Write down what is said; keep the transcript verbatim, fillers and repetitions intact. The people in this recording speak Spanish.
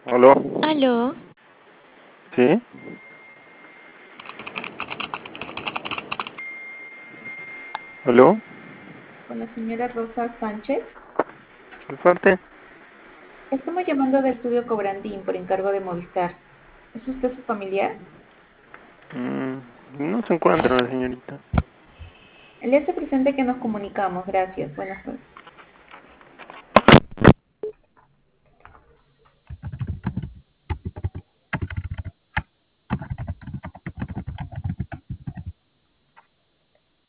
¿Aló? Aló, ¿Sí? ¿Aló? Con la señora Rosa Sánchez. ¿De parte? Estamos llamando de Estudio Cobrandín por encargo de Movistar. ¿Es usted su familiar? Mm, no se encuentra la señorita. Le hace presente que nos comunicamos. Gracias. Buenas noches.